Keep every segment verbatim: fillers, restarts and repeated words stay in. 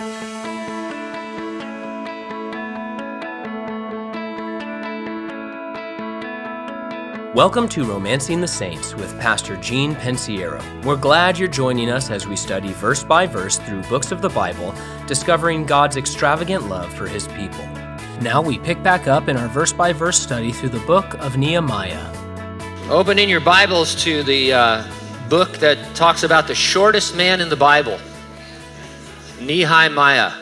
Welcome to Romancing the Saints with Pastor Gene Pensiero. We're glad you're joining us as we study verse by verse through books of the Bible, discovering God's extravagant love for His people. Now we pick back up in our verse by verse study through the book of Nehemiah. Open in your Bibles to the uh, book that talks about the shortest man in the Bible, Nehemiah.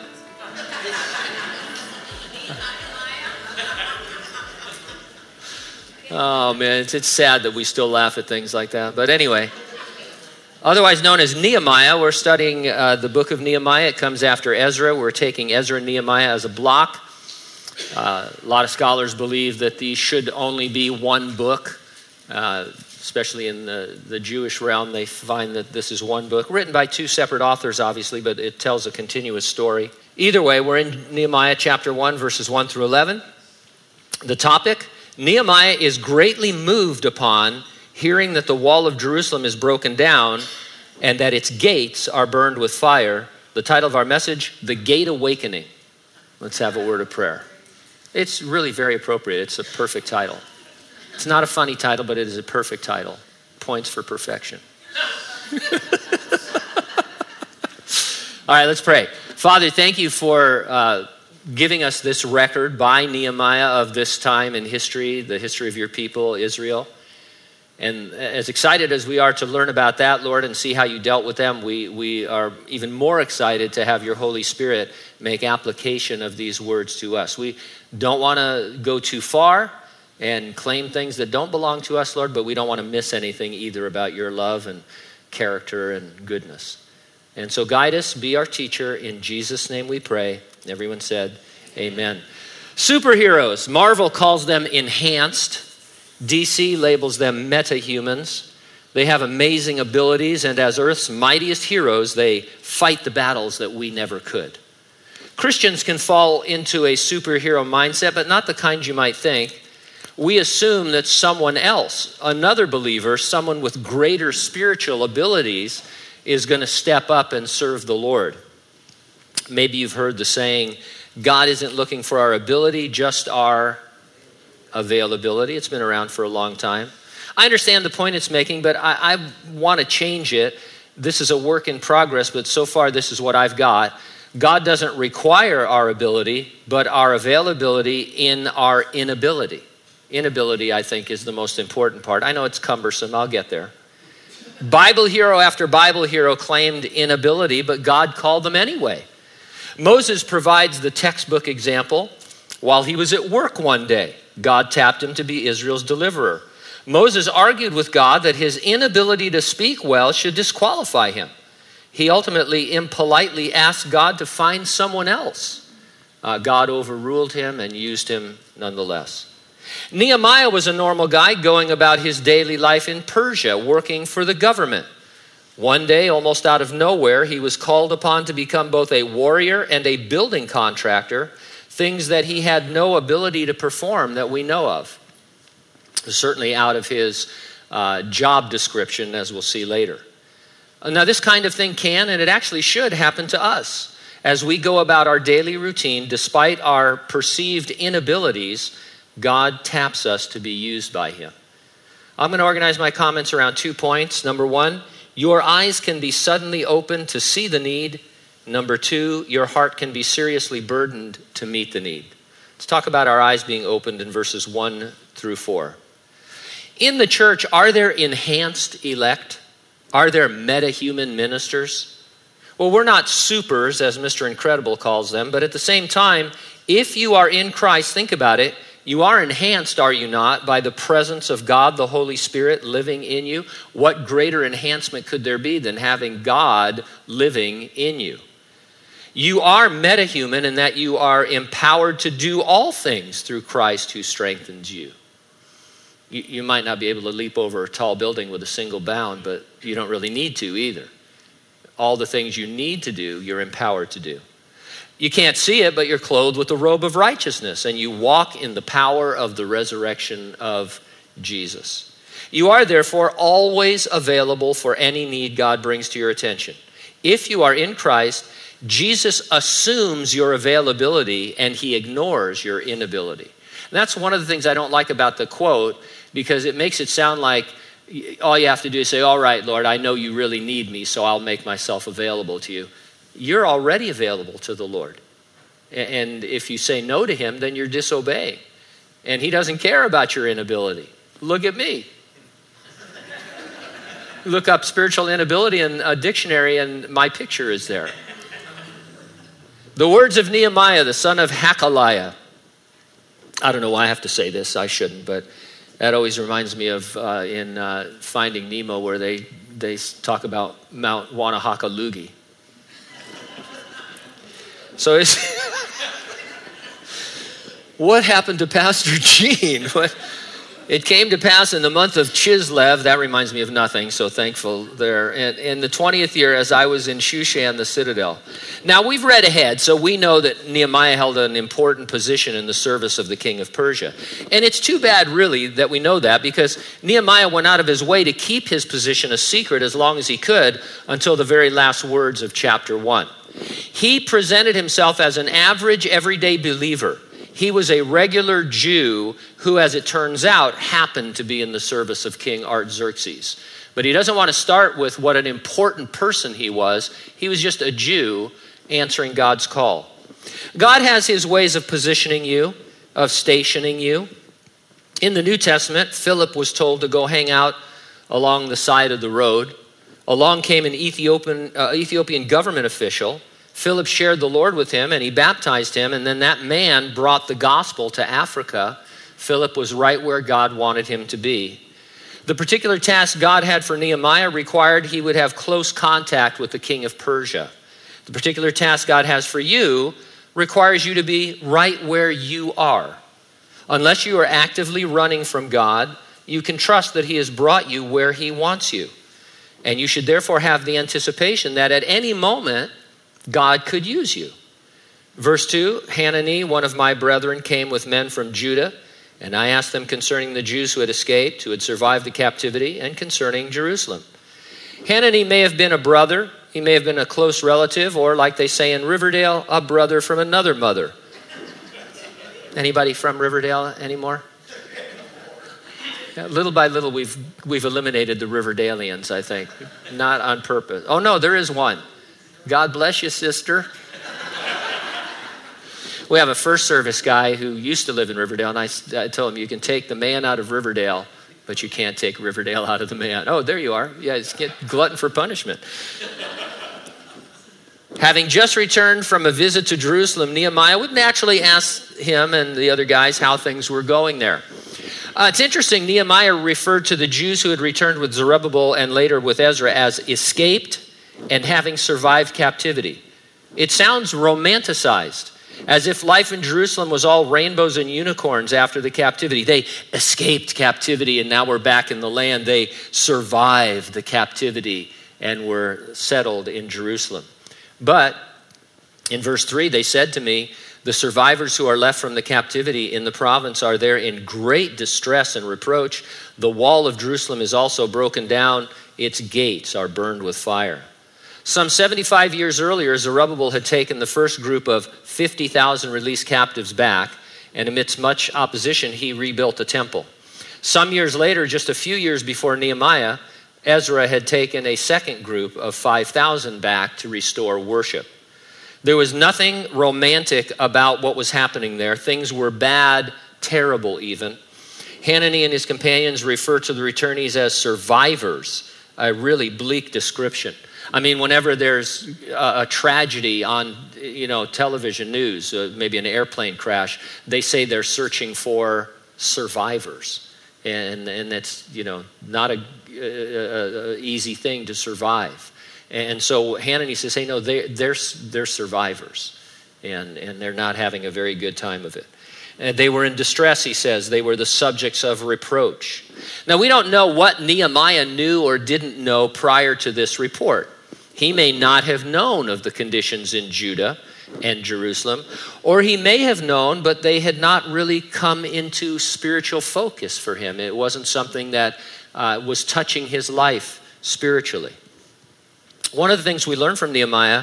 Oh man, it's, it's sad that we still laugh at things like that. But anyway, otherwise known as Nehemiah, we're studying uh, the book of Nehemiah. It comes after Ezra. We're taking Ezra and Nehemiah as a block. Uh, a lot of scholars believe that these should only be one book, uh, especially in the, the Jewish realm. They find that this is one book, written by two separate authors, obviously, but it tells a continuous story. Either way, we're in Nehemiah chapter one, verses one through eleven. The topic: Nehemiah is greatly moved upon hearing that the wall of Jerusalem is broken down and that its gates are burned with fire. The title of our message: The Gate Awakening. Let's have a word of prayer. It's really very appropriate. It's a perfect title. It's not a funny title, but it is a perfect title. Points for perfection. All right, let's pray. Father, thank you for uh, giving us this record by Nehemiah of this time in history, the history of your people, Israel. And as excited as we are to learn about that, Lord, and see how you dealt with them, we, we are even more excited to have your Holy Spirit make application of these words to us. We don't want to go too far and claim things that don't belong to us, Lord, but we don't want to miss anything either about your love and character and goodness. And so guide us, be our teacher. In Jesus' name we pray. Everyone said, amen. Superheroes. Marvel calls them enhanced. D C labels them meta-humans. They have amazing abilities, and as Earth's mightiest heroes, they fight the battles that we never could. Christians can fall into a superhero mindset, but not the kind you might think. We assume that someone else, another believer, someone with greater spiritual abilities, is going to step up and serve the Lord. Maybe you've heard the saying, God isn't looking for our ability, just our availability. It's been around for a long time. I understand the point it's making, but I, I want to change it. This is a work in progress, but so far this is what I've got. God doesn't require our ability, but our availability in our inability. Inability, I think, is the most important part. I know it's cumbersome. I'll get there. Bible hero after Bible hero claimed inability, but God called them anyway. Moses provides the textbook example. While he was at work one day, God tapped him to be Israel's deliverer. Moses argued with God that his inability to speak well should disqualify him. He ultimately impolitely asked God to find someone else. Uh, God overruled him and used him nonetheless. Nehemiah was a normal guy going about his daily life in Persia, working for the government. One day, almost out of nowhere, he was called upon to become both a warrior and a building contractor, things that he had no ability to perform that we know of. Certainly out of his uh, job description, as we'll see later. Now, this kind of thing can, and it actually should, happen to us. As we go about our daily routine, despite our perceived inabilities, God taps us to be used by him. I'm going to organize my comments around two points. Number one, your eyes can be suddenly opened to see the need. Number two, your heart can be seriously burdened to meet the need. Let's talk about our eyes being opened in verses one through four. In the church, are there enhanced elect? Are there meta-human ministers? Well, we're not supers, as Mister Incredible calls them, but at the same time, if you are in Christ, think about it, you are enhanced, are you not, by the presence of God, the Holy Spirit, living in you? What greater enhancement could there be than having God living in you? You are metahuman in that you are empowered to do all things through Christ who strengthens you. You, you might not be able to leap over a tall building with a single bound, but you don't really need to either. All the things you need to do, you're empowered to do. You can't see it, but you're clothed with the robe of righteousness, and you walk in the power of the resurrection of Jesus. You are therefore always available for any need God brings to your attention. If you are in Christ, Jesus assumes your availability and he ignores your inability. And that's one of the things I don't like about the quote, because it makes it sound like all you have to do is say, all right, Lord, I know you really need me, so I'll make myself available to you. You're already available to the Lord. And if you say no to him, then you're disobeying. And he doesn't care about your inability. Look at me. Look up spiritual inability in a dictionary and my picture is there. The words of Nehemiah, the son of Hakaliah. I don't know why I have to say this. I shouldn't, but that always reminds me of uh, in uh, Finding Nemo, where they, they talk about Mount Wanahakalugi. So it's... What happened to Pastor Gene? What? It came to pass in the month of Chislev. That reminds me of nothing, so thankful there. And in the twentieth year, as I was in Shushan, the citadel. Now, we've read ahead, so we know that Nehemiah held an important position in the service of the king of Persia. And it's too bad, really, that we know that, because Nehemiah went out of his way to keep his position a secret as long as he could until the very last words of chapter one. He presented himself as an average, everyday believer. He was a regular Jew who, as it turns out, happened to be in the service of King Artaxerxes. But he doesn't want to start with what an important person he was. He was just a Jew answering God's call. God has his ways of positioning you, of stationing you. In the New Testament, Philip was told to go hang out along the side of the road. Along came an Ethiopian, uh, Ethiopian government official. Philip shared the Lord with him and he baptized him, and then that man brought the gospel to Africa. Philip was right where God wanted him to be. The particular task God had for Nehemiah required he would have close contact with the king of Persia. The particular task God has for you requires you to be right where you are. Unless you are actively running from God, you can trust that he has brought you where he wants you. And you should therefore have the anticipation that at any moment, God could use you. Verse two, Hanani, one of my brethren, came with men from Judah, and I asked them concerning the Jews who had escaped, who had survived the captivity, and concerning Jerusalem. Hanani may have been a brother, he may have been a close relative, or like they say in Riverdale, a brother from another mother. Anybody from Riverdale anymore? Yeah, little by little, we've we've eliminated the Riverdalians, I think. Not on purpose. Oh no, there is one. God bless you, sister. We have a first service guy who used to live in Riverdale, and I, I told him, you can take the man out of Riverdale, but you can't take Riverdale out of the man. Oh, there you are. Yeah, it's get glutton for punishment. Having just returned from a visit to Jerusalem, Nehemiah would naturally ask him and the other guys how things were going there. Uh, it's interesting, Nehemiah referred to the Jews who had returned with Zerubbabel and later with Ezra as escaped and having survived captivity. It sounds romanticized, as if life in Jerusalem was all rainbows and unicorns after the captivity. They escaped captivity and now we're back in the land. They survived the captivity and were settled in Jerusalem. But in verse three, they said to me, the survivors who are left from the captivity in the province are there in great distress and reproach. The wall of Jerusalem is also broken down. Its gates are burned with fire. Some seventy-five years earlier, Zerubbabel had taken the first group of fifty thousand released captives back, and amidst much opposition, he rebuilt the temple. Some years later, just a few years before Nehemiah, Ezra had taken a second group of five thousand back to restore worship. There was nothing romantic about what was happening there. Things were bad, terrible even. Hanani and his companions refer to the returnees as survivors, a really bleak description. I mean, whenever there's a, a tragedy on, you know, television news, uh, maybe an airplane crash, they say they're searching for survivors. And and that's, you know, not a, a, a easy thing to survive. And so Hanani says, hey, no, they, they're, they're survivors. And, and they're not having a very good time of it. And they were in distress, he says. They were the subjects of reproach. Now, we don't know what Nehemiah knew or didn't know prior to this report. He may not have known of the conditions in Judah and Jerusalem, or he may have known, but they had not really come into spiritual focus for him. It wasn't something that uh, was touching his life spiritually. One of the things we learn from Nehemiah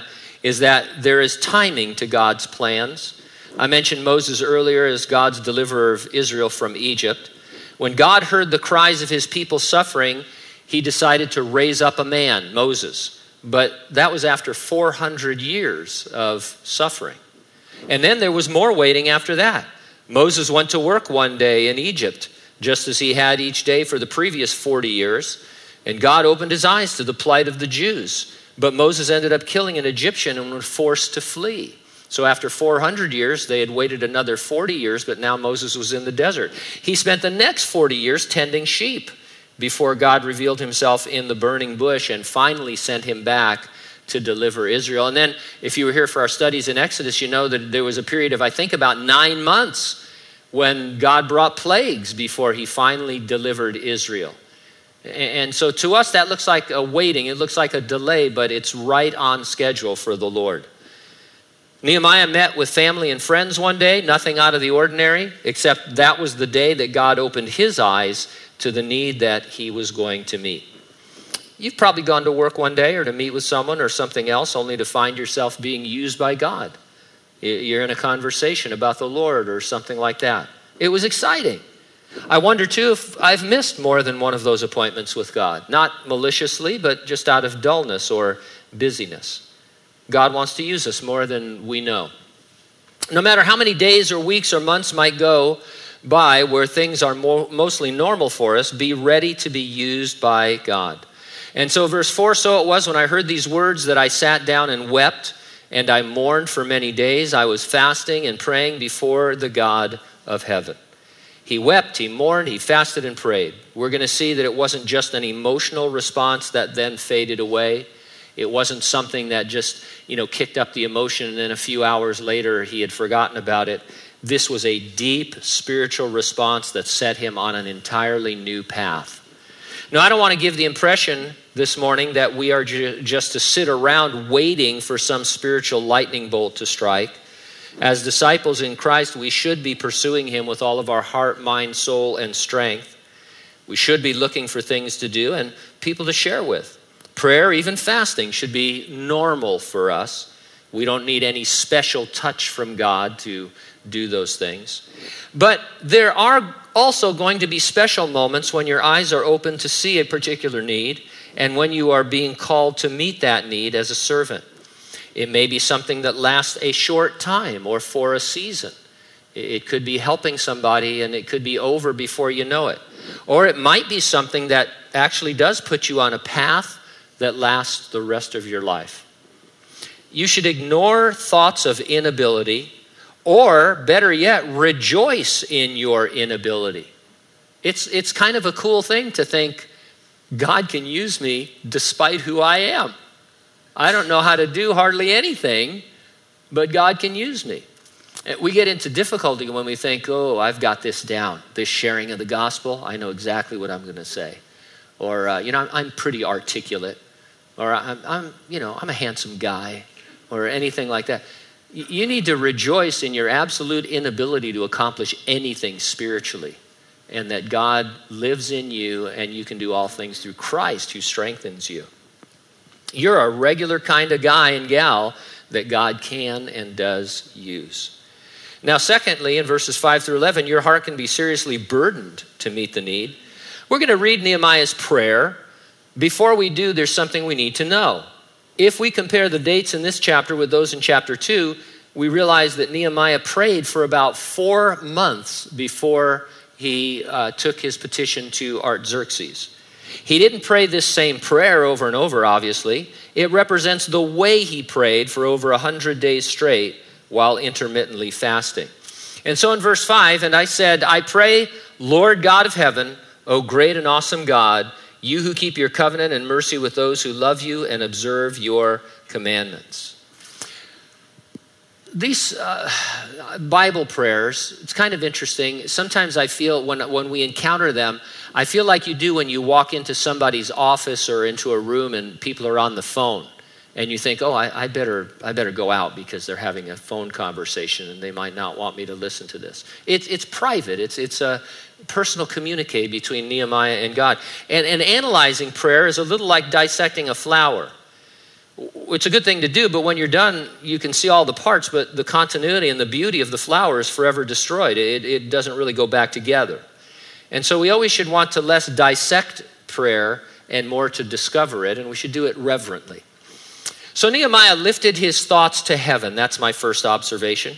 is that there is timing to God's plans. I mentioned Moses earlier as God's deliverer of Israel from Egypt. When God heard the cries of his people suffering, he decided to raise up a man, Moses. But that was after four hundred years of suffering. And then there was more waiting after that. Moses went to work one day in Egypt, just as he had each day for the previous forty years. And God opened his eyes to the plight of the Jews. But Moses ended up killing an Egyptian and was forced to flee. So after four hundred years, they had waited another forty years, but now Moses was in the desert. He spent the next forty years tending sheep before God revealed himself in the burning bush and finally sent him back to deliver Israel. And then if you were here for our studies in Exodus, you know that there was a period of, I think, about nine months when God brought plagues before he finally delivered Israel. And so to us, that looks like a waiting. It looks like a delay, but it's right on schedule for the Lord. Nehemiah met with family and friends one day, nothing out of the ordinary, except that was the day that God opened his eyes to the need that he was going to meet. You've probably gone to work one day or to meet with someone or something else only to find yourself being used by God. You're in a conversation about the Lord or something like that. It was exciting. I wonder too if I've missed more than one of those appointments with God, not maliciously, but just out of dullness or busyness. God wants to use us more than we know. No matter how many days or weeks or months might go by where things are more, mostly normal for us, be ready to be used by God. And so verse four, so it was when I heard these words that I sat down and wept, and I mourned for many days. I was fasting and praying before the God of heaven. He wept, he mourned, he fasted and prayed. We're going to see that it wasn't just an emotional response that then faded away. It wasn't something that just, you know, kicked up the emotion and then a few hours later he had forgotten about it. This was a deep spiritual response that set him on an entirely new path. Now, I don't want to give the impression this morning that we are ju- just to sit around waiting for some spiritual lightning bolt to strike. As disciples in Christ, we should be pursuing him with all of our heart, mind, soul, and strength. We should be looking for things to do and people to share with. Prayer, even fasting, should be normal for us. We don't need any special touch from God to do those things. But there are also going to be special moments when your eyes are open to see a particular need and when you are being called to meet that need as a servant. It may be something that lasts a short time or for a season. It could be helping somebody and it could be over before you know it. Or it might be something that actually does put you on a path that lasts the rest of your life. You should ignore thoughts of inability, or better yet, rejoice in your inability. It's, it's kind of a cool thing to think, God can use me despite who I am. I don't know how to do hardly anything, but God can use me. We get into difficulty when we think, oh, I've got this down. This sharing of the gospel, I know exactly what I'm going to say. Or, uh, you know, I'm, I'm pretty articulate. Or I'm, I'm, you know, I'm a handsome guy. Or anything like that. You need to rejoice in your absolute inability to accomplish anything spiritually. And that God lives in you and you can do all things through Christ who strengthens you. You're a regular kind of guy and gal that God can and does use. Now, secondly, in verses five through eleven, your heart can be seriously burdened to meet the need. We're going to read Nehemiah's prayer. Before we do, there's something we need to know. If we compare the dates in this chapter with those in chapter two, we realize that Nehemiah prayed for about four months before he uh, took his petition to Artaxerxes. He didn't pray this same prayer over and over, obviously. It represents the way he prayed for over one hundred days straight while intermittently fasting. And so in verse five, and I said, I pray, Lord God of heaven, O great and awesome God, you who keep your covenant and mercy with those who love you and observe your commandments. These uh, Bible prayers, it's kind of interesting. Sometimes I feel when, when we encounter them, I feel like you do when you walk into somebody's office or into a room and people are on the phone. And you think, oh, I, I better I better go out because they're having a phone conversation and they might not want me to listen to this. It's it's private. It's it's a personal communique between Nehemiah and God. And, and analyzing prayer is a little like dissecting a flower. It's a good thing to do, but when you're done, you can see all the parts, but the continuity and the beauty of the flower is forever destroyed. It, it doesn't really go back together. And so we always should want to less dissect prayer and more to discover it, and we should do it reverently. So Nehemiah lifted his thoughts to heaven. That's my first observation.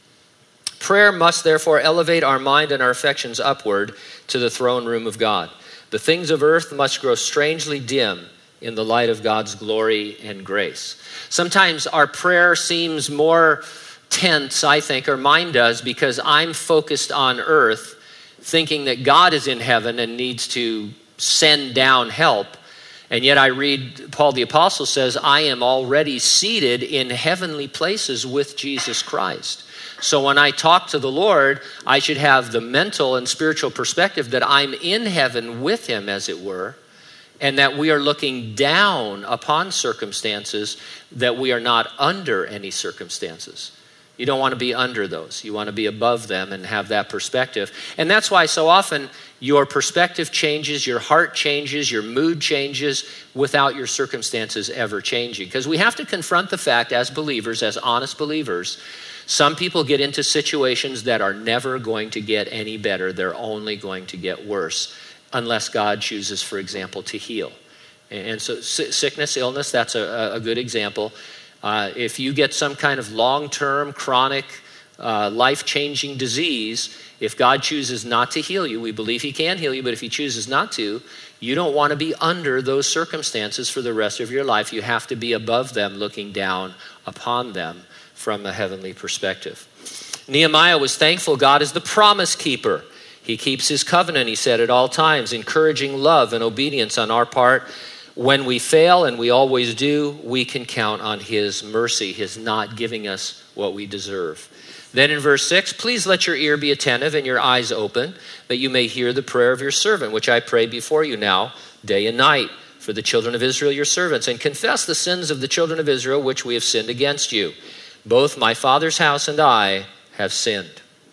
Prayer must therefore elevate our mind and our affections upward to the throne room of God. The things of earth must grow strangely dim in the light of God's glory and grace. Sometimes our prayer seems more tense, I think, or mine does, because I'm focused on earth, thinking that God is in heaven and needs to send down help. And yet I read, Paul the Apostle says, I am already seated in heavenly places with Jesus Christ. So when I talk to the Lord, I should have the mental and spiritual perspective that I'm in heaven with him, as it were, and that we are looking down upon circumstances, that we are not under any circumstances. You don't want to be under those. You want to be above them and have that perspective. And that's why so often your perspective changes, your heart changes, your mood changes without your circumstances ever changing. Because we have to confront the fact as believers, as honest believers, some people get into situations that are never going to get any better. They're only going to get worse unless God chooses, for example, to heal. And so sickness, illness, that's a, a good example. Uh, if you get some kind of long-term, chronic, uh, life-changing disease, if God chooses not to heal you, we believe he can heal you, but if he chooses not to, you don't want to be under those circumstances for the rest of your life. You have to be above them, looking down upon them from a heavenly perspective. Nehemiah was thankful God is the promise keeper. He keeps his covenant, he said, at all times, encouraging love and obedience on our part. When we fail, and we always do, we can count on his mercy, his not giving us what we deserve. Then in verse six, please let your ear be attentive and your eyes open, that you may hear the prayer of your servant, which I pray before you now, day and night, for the children of Israel, your servants, and confess the sins of the children of Israel, which we have sinned against you. Both my father's house and I have sinned.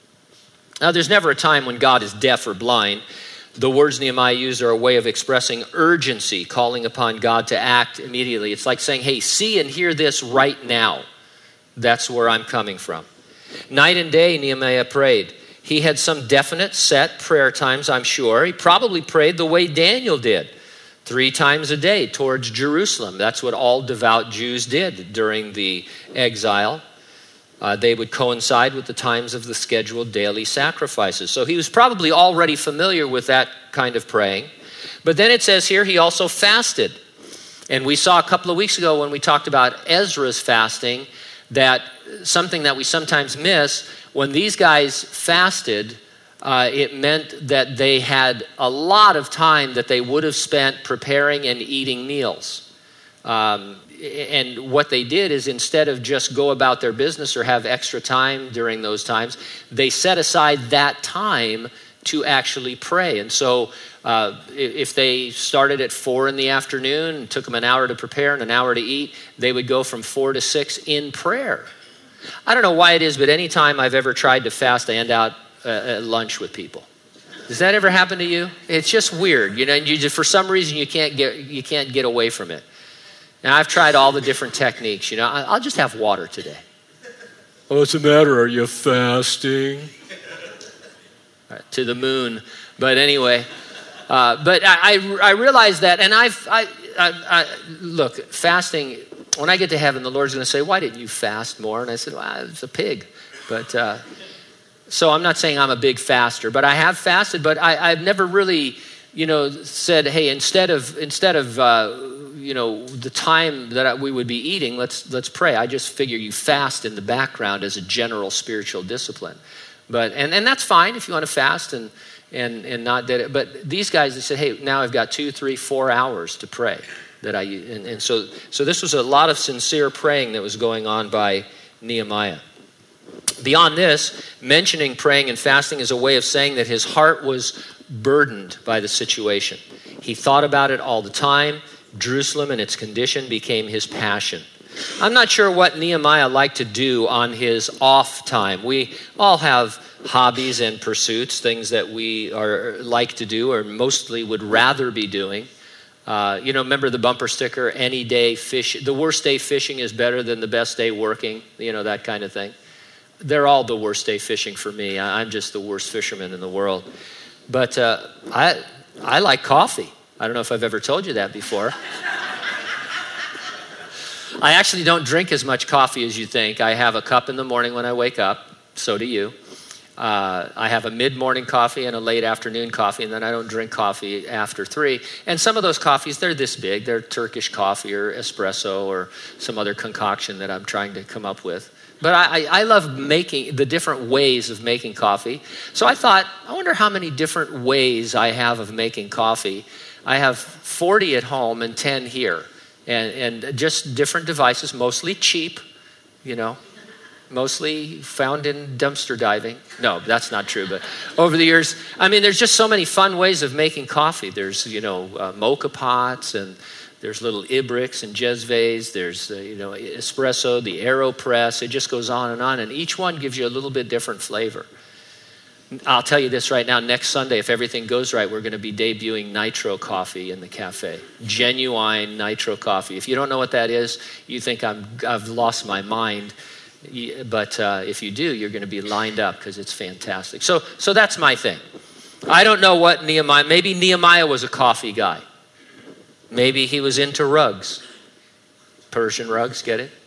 Now, there's never a time when God is deaf or blind. The words Nehemiah used are a way of expressing urgency, calling upon God to act immediately. It's like saying, hey, see and hear this right now. That's where I'm coming from. Night and day, Nehemiah prayed. He had some definite set prayer times, I'm sure. He probably prayed the way Daniel did, three times a day towards Jerusalem. That's what all devout Jews did during the exile. Uh, they would coincide with the times of the scheduled daily sacrifices. So he was probably already familiar with that kind of praying. But then it says here he also fasted. And we saw a couple of weeks ago when we talked about Ezra's fasting, that something that we sometimes miss, when these guys fasted, uh, it meant that they had a lot of time that they would have spent preparing and eating meals. Um, and what they did is, instead of just go about their business or have extra time during those times, they set aside that time to actually pray. And so uh, if they started at four in the afternoon, it took them an hour to prepare and an hour to eat, they would go from four to six in prayer. I don't know why it is, but anytime I've ever tried to fast, I end out uh, at lunch with people. Does that ever happen to you? It's just weird, you know. You just, for some reason, you can't get you can't get away from it. And I've tried all the different techniques. You know, I'll just have water today. Oh, what's the matter? Are you fasting? Right, to the moon. But anyway, uh, but I, I I realize that, and I've I, I, I look fasting. When I get to heaven, the Lord's going to say, "Why didn't you fast more?" And I said, "Well, it's a pig." But uh, so I'm not saying I'm a big faster, but I have fasted. But I, I've never really, you know, said, "Hey, instead of instead of." Uh, you know, the time that we would be eating, let's let's pray. I just figure you fast in the background as a general spiritual discipline. But and, and that's fine if you want to fast and and and not that. But these guys, they said, hey, now I've got two, three, four hours to pray. That I and, and so so this was a lot of sincere praying that was going on by Nehemiah. Beyond this, mentioning praying and fasting is a way of saying that his heart was burdened by the situation. He thought about it all the time. Jerusalem and its condition became his passion. I'm not sure what Nehemiah liked to do on his off time. We all have hobbies and pursuits, things that we are like to do or mostly would rather be doing. Uh, you know, remember the bumper sticker, any day fish, the worst day fishing is better than the best day working, you know, that kind of thing. They're all the worst day fishing for me. I, I'm just the worst fisherman in the world. But uh, I, I like coffee. I don't know if I've ever told you that before. I actually don't drink as much coffee as you think. I have a cup in the morning when I wake up. So do you. Uh, I have a mid-morning coffee and a late afternoon coffee, and then I don't drink coffee after three. And some of those coffees, they're this big. They're Turkish coffee or espresso or some other concoction that I'm trying to come up with. But I, I love making the different ways of making coffee. So I thought, I wonder how many different ways I have of making coffee. I have forty at home and ten here. And, and just different devices, mostly cheap, you know. Mostly found in dumpster diving. No, that's not true. But over the years, I mean, there's just so many fun ways of making coffee. There's, you know, uh, mocha pots, and there's little Ibriks and Jezves. There's, uh, you know, espresso, the AeroPress. It just goes on and on. And each one gives you a little bit different flavor. I'll tell you this right now. Next Sunday, if everything goes right, we're going to be debuting Nitro Coffee in the cafe. Genuine Nitro Coffee. If you don't know what that is, you think I'm, I've lost my mind. But uh, if you do, you're going to be lined up because it's fantastic. So so that's my thing. I don't know what Nehemiah, maybe Nehemiah was a coffee guy. Maybe he was into rugs. Persian rugs, get it?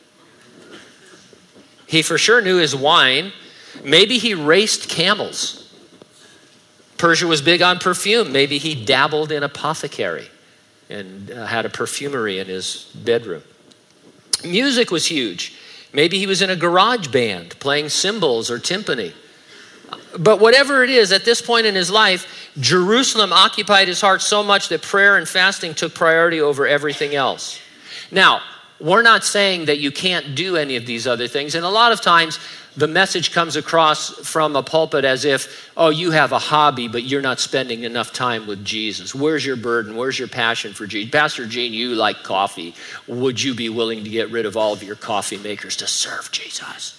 He for sure knew his wine. Maybe he raced camels. Persia was big on perfume. Maybe he dabbled in apothecary and uh, had a perfumery in his bedroom. Music was huge. Maybe he was in a garage band playing cymbals or timpani. But whatever it is, at this point in his life, Jerusalem occupied his heart so much that prayer and fasting took priority over everything else. Now, we're not saying that you can't do any of these other things. And a lot of times, the message comes across from a pulpit as if, oh, you have a hobby, but you're not spending enough time with Jesus. Where's your burden? Where's your passion for Jesus? Pastor Gene, you like coffee. Would you be willing to get rid of all of your coffee makers to serve Jesus?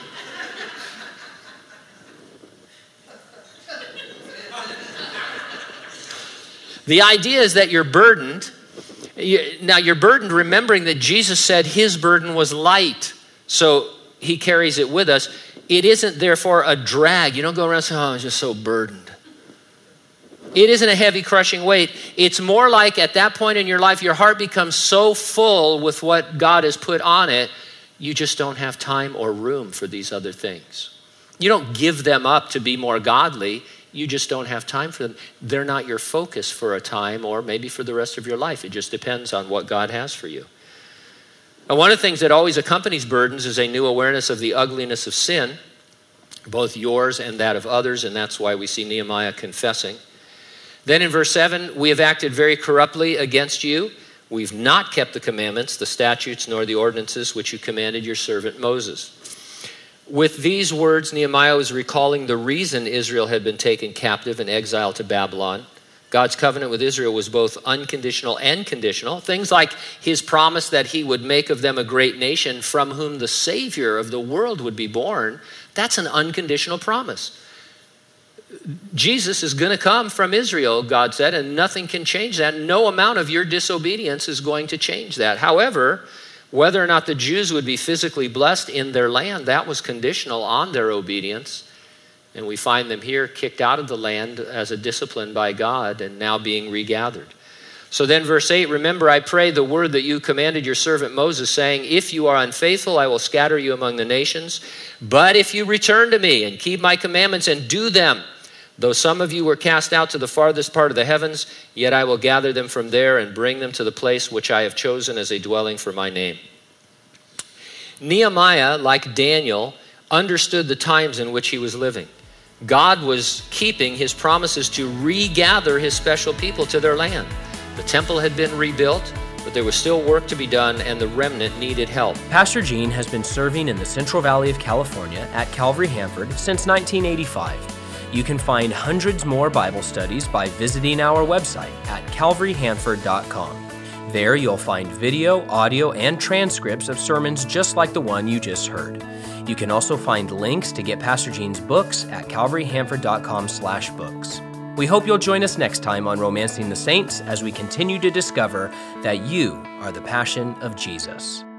The idea is that you're burdened. Now, you're burdened remembering that Jesus said his burden was light. So he carries it with us. It isn't therefore a drag. You don't go around saying, oh, I'm just so burdened. It isn't a heavy crushing weight. It's more like at that point in your life, your heart becomes so full with what God has put on it, you just don't have time or room for these other things. You don't give them up to be more godly. You just don't have time for them. They're not your focus for a time or maybe for the rest of your life. It just depends on what God has for you. And one of the things that always accompanies burdens is a new awareness of the ugliness of sin, both yours and that of others, and that's why we see Nehemiah confessing. Then in verse seven, we have acted very corruptly against you. We've not kept the commandments, the statutes, nor the ordinances which you commanded your servant Moses. With these words, Nehemiah was recalling the reason Israel had been taken captive and exiled to Babylon. God's covenant with Israel was both unconditional and conditional. Things like his promise that he would make of them a great nation from whom the Savior of the world would be born, that's an unconditional promise. Jesus is going to come from Israel, God said, and nothing can change that. No amount of your disobedience is going to change that. However, whether or not the Jews would be physically blessed in their land, that was conditional on their obedience. And we find them here kicked out of the land as a discipline by God and now being regathered. So then verse eight, remember, I pray the word that you commanded your servant Moses, saying, if you are unfaithful, I will scatter you among the nations. But if you return to me and keep my commandments and do them, though some of you were cast out to the farthest part of the heavens, yet I will gather them from there and bring them to the place which I have chosen as a dwelling for my name. Nehemiah, like Daniel, understood the times in which he was living. God was keeping his promises to regather his special people to their land. The temple had been rebuilt, but there was still work to be done, and the remnant needed help. Pastor Gene has been serving in the Central Valley of California at Calvary Hanford since nineteen eighty-five. You can find hundreds more Bible studies by visiting our website at calvary hanford dot com. There you'll find video, audio, and transcripts of sermons just like the one you just heard. You can also find links to get Pastor Gene's books at calvary hanford dot com slash books. We hope you'll join us next time on Romancing the Saints as we continue to discover that you are the passion of Jesus.